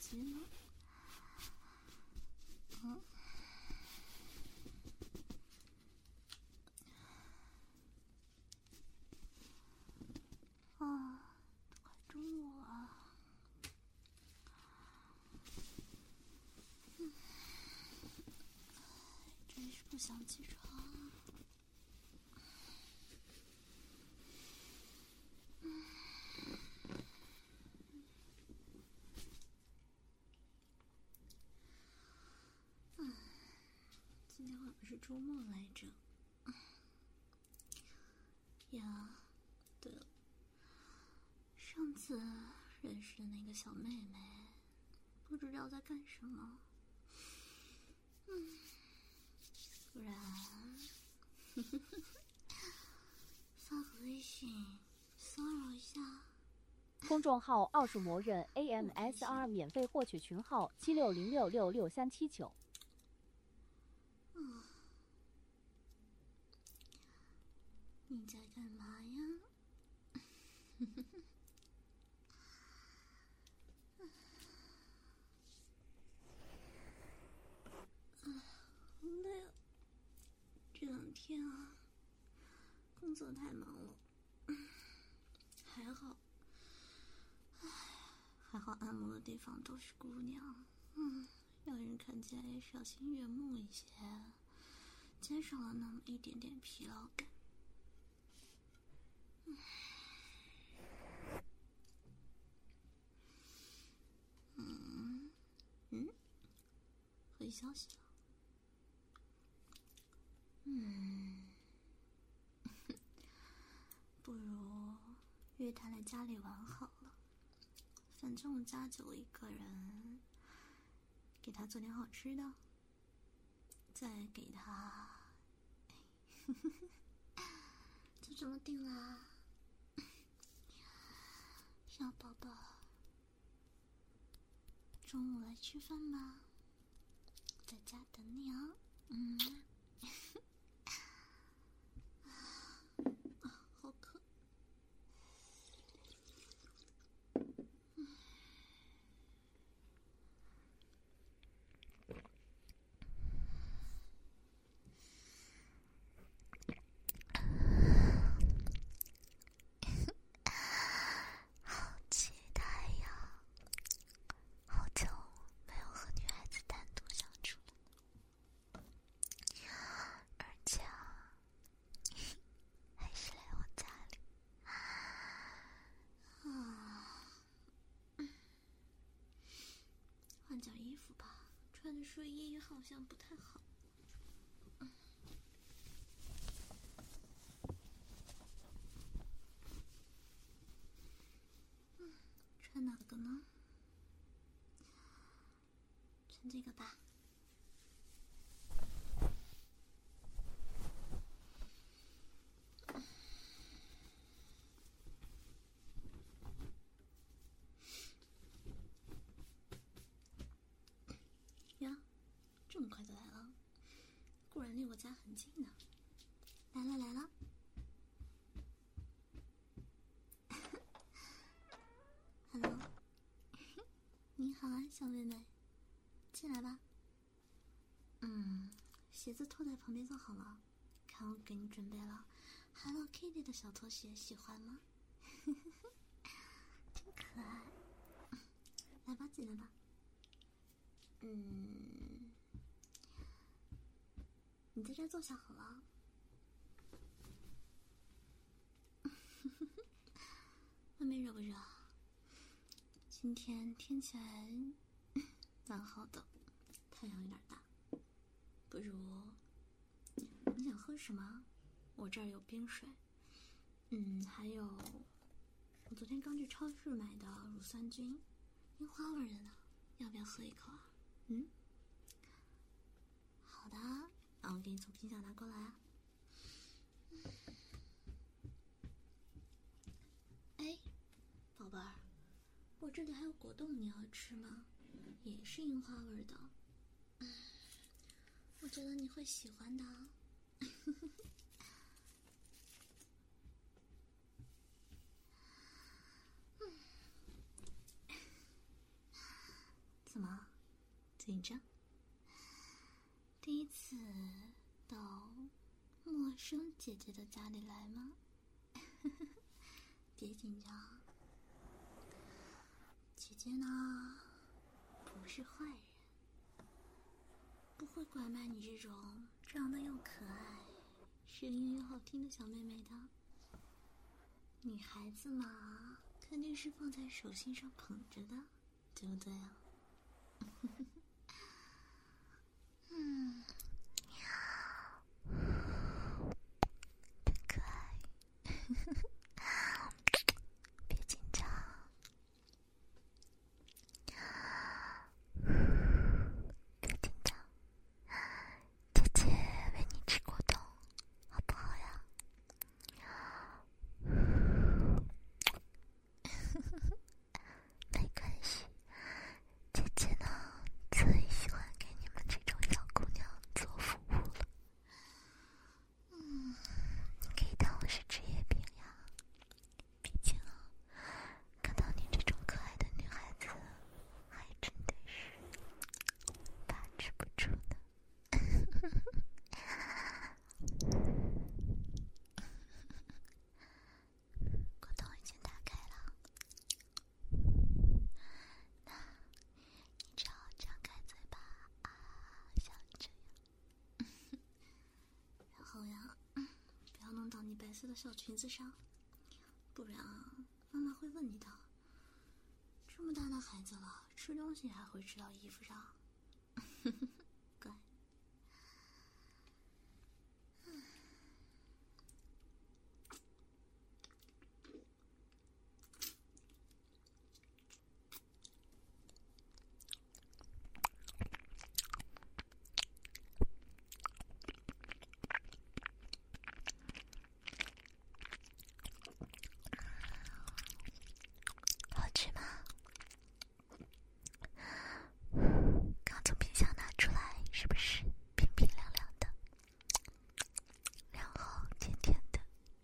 息呢。都快中午了。真是不想起床。今天好像是周末来着。呀，对了，上次认识的那个小妹妹，不知道在干什么。不然发个微信骚扰一下。 公众号奥数魔人 AMSR 免费获取群号7606666379。 你在干嘛呀？好累啊！这2天啊，工作太忙了。还好按摩的地方都是姑娘，让人看起来也赏心悦目一些，减少了那么一点点疲劳感。回消息了。不如约他来家里玩好了，反正我家就我一个人，给他做点好吃的，再给他就这么定啦。小宝宝，中午来吃饭吧，在家等你哦。好渴。好期待呀！好久没有和女孩子单独相处了，而且还是来我家里。换件衣服吧，穿着睡衣好像不太好。穿哪个呢？穿这个吧。呀，这么快就来了，果然离我家很近呢。来了来了。Hello， 你好啊，小妹妹，进来吧。鞋子拖在旁边坐好了，看我给你准备了 Hello Kitty 的小拖鞋，喜欢吗？真可爱。来吧，进来吧。你在这儿坐下好了。外面热不热？今天天气还蛮好的，太阳有点大。不如你想喝什么？我这儿有冰水，还有我昨天刚去超市买的乳酸菌，樱花味的呢，要不要喝一口啊？好的，那我给你从冰箱拿过来啊。哎，宝贝儿，我这里还有果冻，你要吃吗？也是樱花味的，我觉得你会喜欢的。 怎么紧张？第一次到陌生姐姐的家里来吗？别紧张，姐姐呢不是坏人，不会拐卖你这种长得又可爱、声音又好听的小妹妹的。女孩子嘛，肯定是放在手心上捧着的，对不对啊？可爱，别紧张。别紧张，姐姐为你吃果冻，好不好呀？没关系，姐姐呢最喜欢给你们这种小姑娘做服务了。你可以当我是职业病呀，毕竟看到你这种可爱的女孩子，还真的是把持不住呢。果冻已经打开了，那你只要张开嘴巴啊，像这样，然后呀，不要弄到你白色的小裙子上，不然妈妈会问你的。这么大的孩子了，吃东西还会吃到衣服上。乖。好吃吗？刚从冰箱拿出来，是不是冰冰凉凉的，然后甜甜的？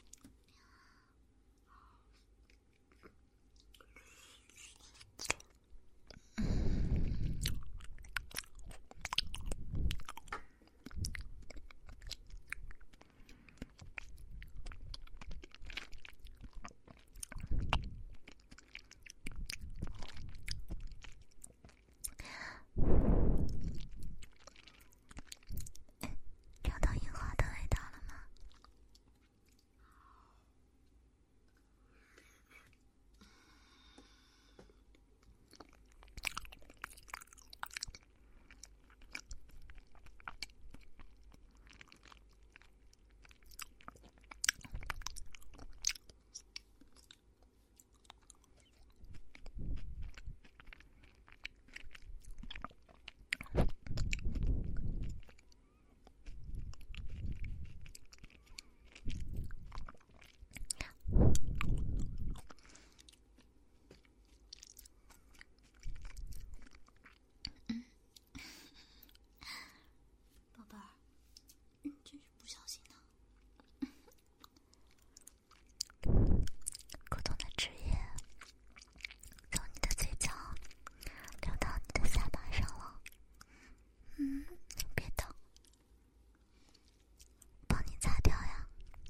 尝到樱花的味道了吗？宝贝儿，真是不小心的。果冻的汁液从你的嘴角流到你的下巴上了。别动，帮你擦掉呀。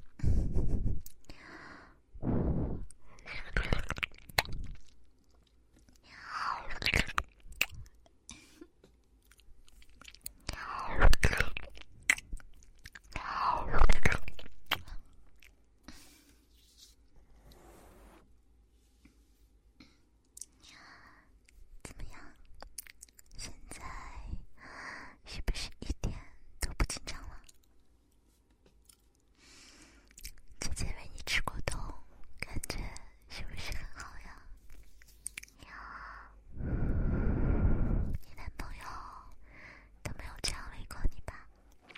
怎么样？现在是不是一点都不紧张了？姐姐为你吃果冻，感觉是不是很好呀？你男朋友都没有这样喂过你吧？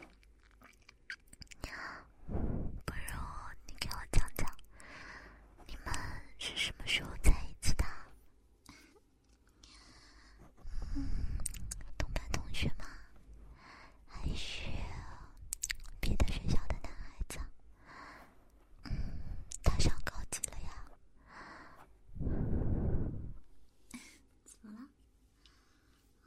不如你给我讲讲，你们是什么时候在一起的？同班同学吗？还是别的学校的男孩子？他上高级了呀？怎么了？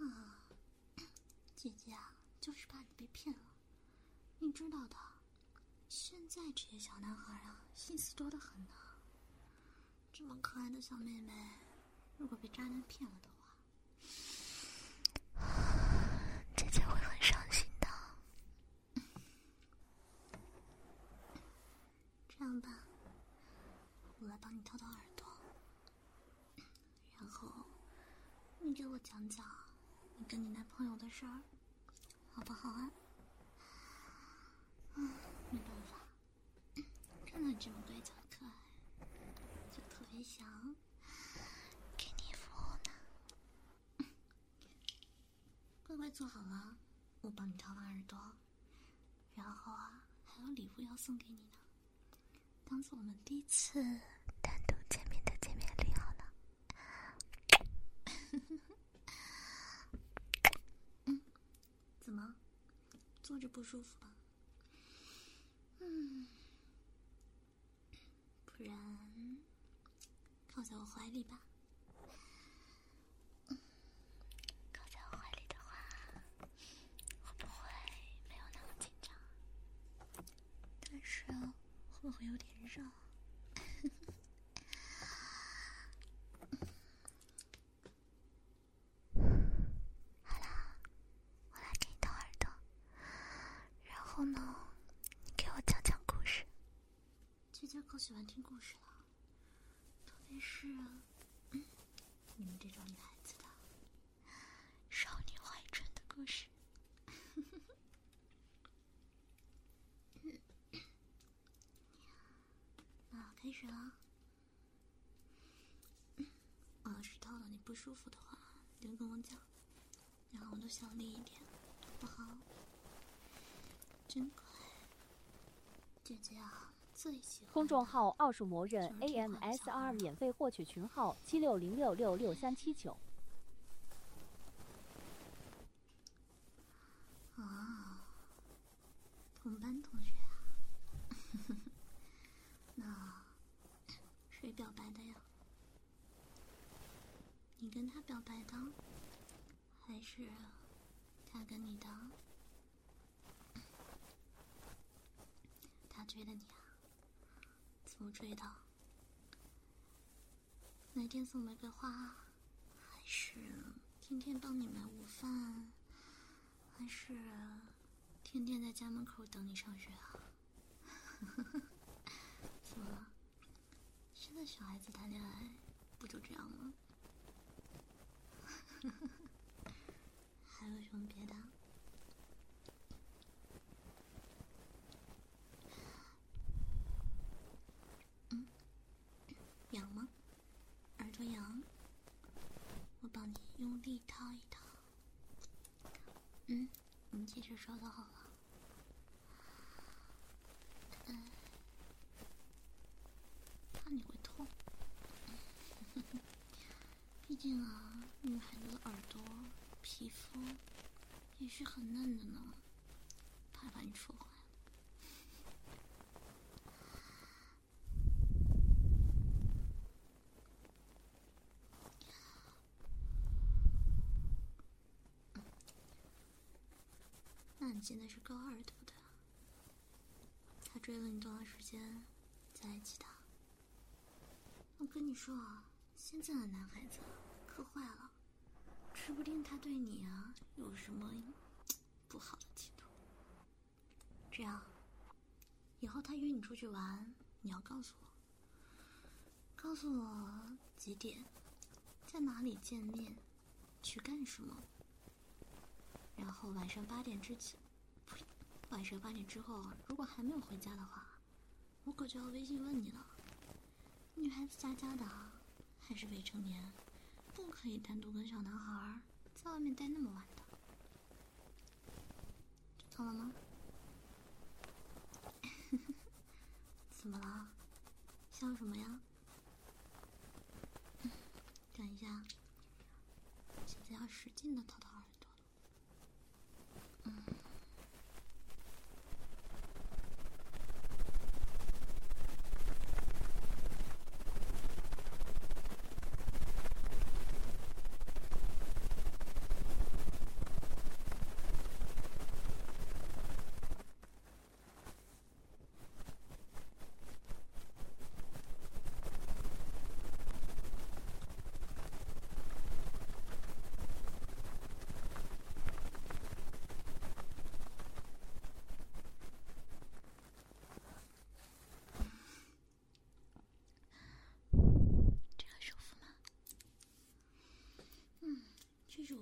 就是怕你被骗了。你知道的，现在这些小男孩啊，心思多得很呢。这么可爱的小妹妹，如果被渣男骗了的话，姐姐会很伤心的。这样吧，我来帮你掏掏耳朵，然后你给我讲讲你跟你男朋友的事儿，好不好啊？没办法，看到你这么乖巧可爱，就特别想给你服务呢。乖乖坐好了，我帮你掏完耳朵，然后啊，还有礼物要送给你呢，当做我们第一次单独见面的见面礼好了。怎么？坐着不舒服吧？不然靠在我怀里吧。靠在我怀里的话，会不会没有那么紧张？但是会不会有点热？好啦，我来给你掏耳朵，然后呢，你给我讲讲故事。姐姐可喜欢听故事了，特别是你们这种女孩子的少女怀春的故事。那开始了。我要是掏到你不舒服的话，你就跟我讲，然后我就小力一点，好不好？真乖，姐姐啊，最喜欢。 公众号奥数魔人 AMSR 免费获取群号7606666379。 啊，同班同学啊。那谁表白的呀？你跟他表白的，还是他跟你的？他追的你啊？怎么追的？哪天送玫瑰花？还是天天帮你买午饭？还是天天在家门口等你上学啊？怎么了？现在小孩子谈恋爱不就这样吗？还有什么别的？痒吗？耳朵痒？我帮你用力掏一掏。你接着说就好了。怕你会痛。毕竟啊，女孩子的耳朵皮肤也是很嫩的呢，怕把你戳坏了。那你现在是高二对不对？他追了你多长时间在一起的？我跟你说啊，现在的男孩子可坏了，指不定他对你啊有什么不好的企图。这样，以后他约你出去玩，你要告诉我，告诉我几点，在哪里见面，去干什么。然后晚上8点之前，晚上8点之后，如果还没有回家的话，我可就要微信问你了。女孩子家家的，还是未成年，不可以单独跟小男孩在外面待那么晚的。知道了吗？怎么了？笑什么呀？等一下，现在要使劲的掏掏耳朵了。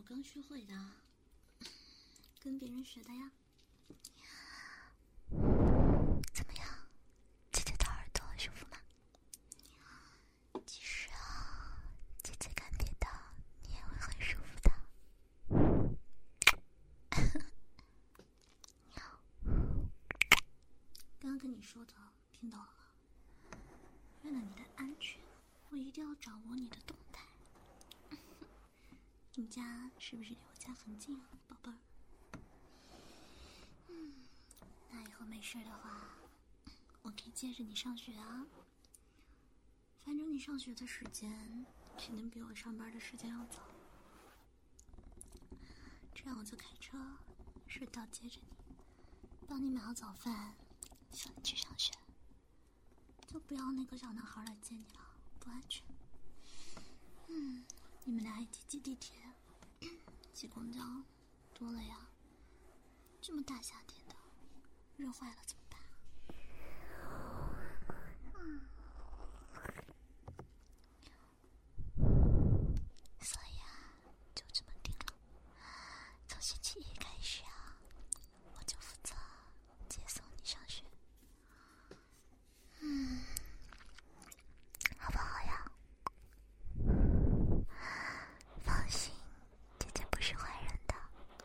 刚学会的，跟别人学的呀。怎么样，姐姐的耳朵舒服吗？其实啊，姐姐干别的你也会很舒服的。刚刚跟你说的听到了吗？为了你的安全，我一定要掌握你的动态。你家是不是离我家很近啊，宝贝儿？那以后没事的话，我可以接着你上学啊。反正你上学的时间肯定比我上班的时间要早，这样我就开车顺道接着你，帮你买好早饭，送你去上学。就不要那个小男孩来接你了，不安全。你们俩一起挤地铁，挤公交，多了呀。这么大夏天的，热坏了怎么办？所以啊，就这么定了。从星期一开始啊，我就负责接送你上学。好不好呀？放心，姐姐不是坏人的。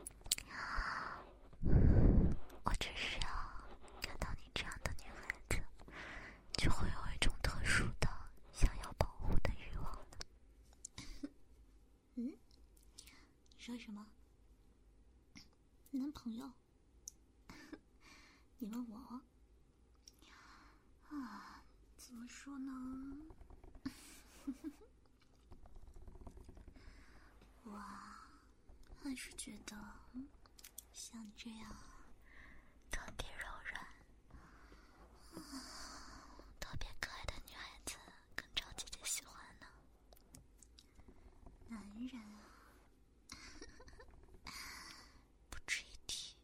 我只是看到你这样的女孩子，就会有一种特殊的想要保护的欲望的。你说什么？男朋友？你问我？怎么说呢？我还是觉得像你这样特别柔软、特别可爱的女孩子更招姐姐喜欢呢。男人不值一提，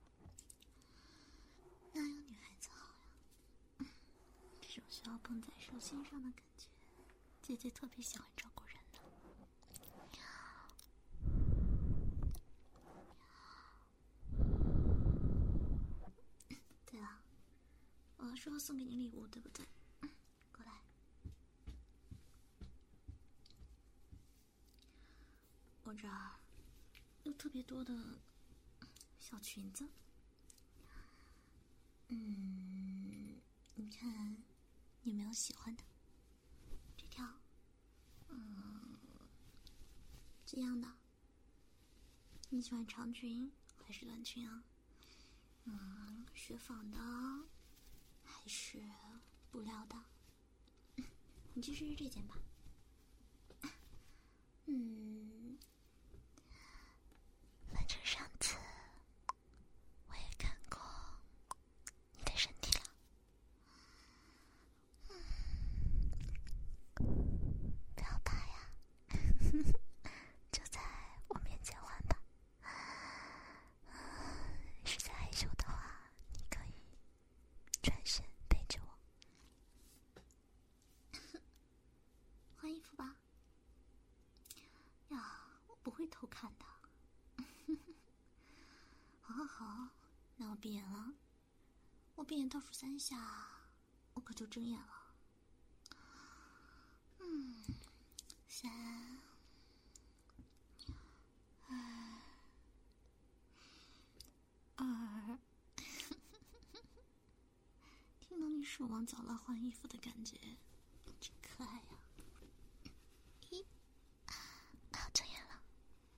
哪有女孩子好呀？这种需要捧在手心上的感觉，姐姐特别喜欢照顾人呢。对了，我说要送给你礼物，对不对？过来。我这儿有特别多的小裙子。你看有没有喜欢的？这条，这样的。你喜欢长裙还是短裙啊？雪纺的还是布料的？你去试试这件吧。反正上次我也看过你的身体了。不要怕呀，就在我面前换吧。实在害羞的话，你可以转身背着我。换衣服吧。呀，我不会偷看的。好，那我闭眼了。我闭眼倒数3下，我可就睁眼了。3、2，听到你手忙脚乱换衣服的感觉，真可爱呀。1，睁眼了。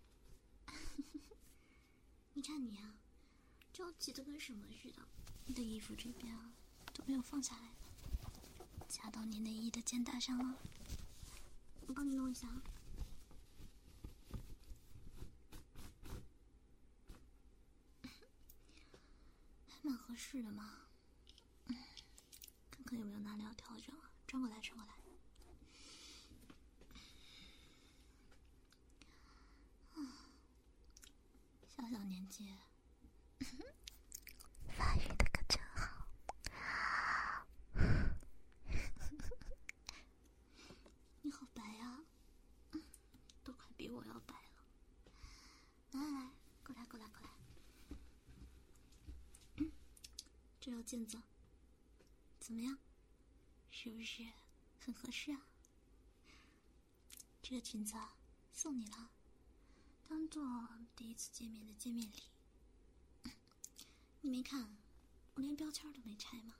你看你啊，着急的跟什么似的，你的衣服这边都没有放下来，夹到你内衣的肩带上了。我帮你弄一下。还蛮合适的嘛。看看有没有哪里要调整啊？转过来。小年纪，发育的可真好。你好白啊，都快比我要白了。 镜子，怎么样？是不是很合适啊？这个裙子送你了，当做第一次见面的见面礼。你没看，我连标签都没拆吗？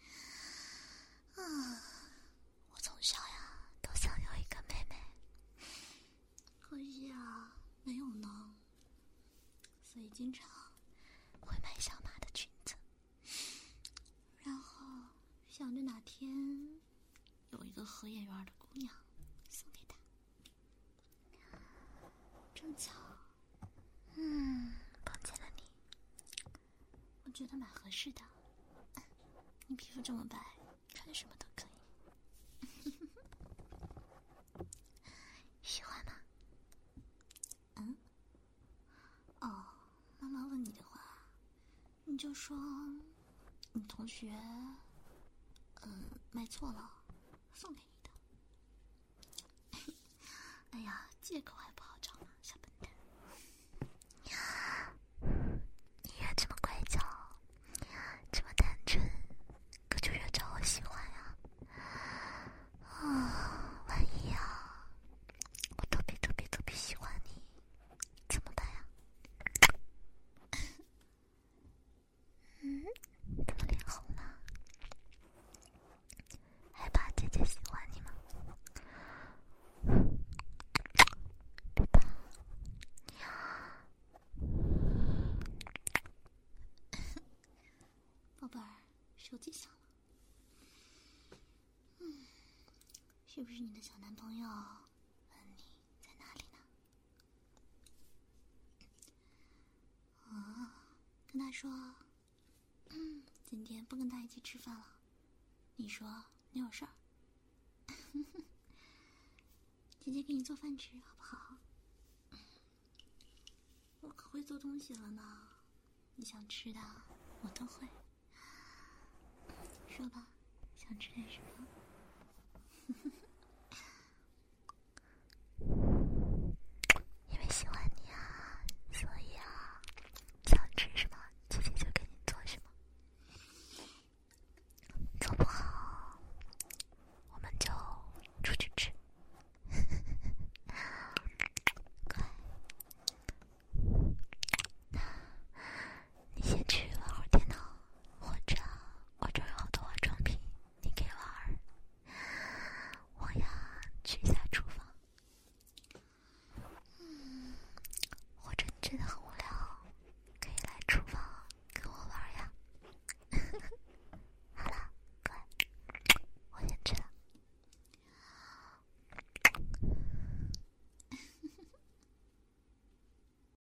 我从小呀都想有一个妹妹，可惜啊没有呢，所以经常会买小码的裙子，然后想着哪天有一个合眼缘的姑娘送给她。正巧碰见了你，我觉得蛮合适的。你皮肤这么白，穿什么都可以。喜欢吗？妈妈问你的话，你就说你同学买错了，送给你的。哎呀，借口还不好找呢，小笨蛋。你越这么乖巧，这么单纯，可就越招我喜欢呀。万一啊，我特别喜欢你，怎么办呀？怎么脸红了？害怕姐姐喜欢你吗？对吧？宝贝儿，手机响了。是不是你的小男朋友问你在哪里呢？跟他说今天不跟他一起吃饭了，你说你有事儿。姐姐给你做饭吃好不好？我可会做东西了呢，你想吃的我都会。说吧，想吃点什么？因为喜欢你啊，所以啊，想吃什么姐姐就给你做什么。做不好我们就出去吃。乖，你先去玩会儿电脑，或者我这儿有好多化妆品你可以玩。我呀去一下厨房。或者你真的很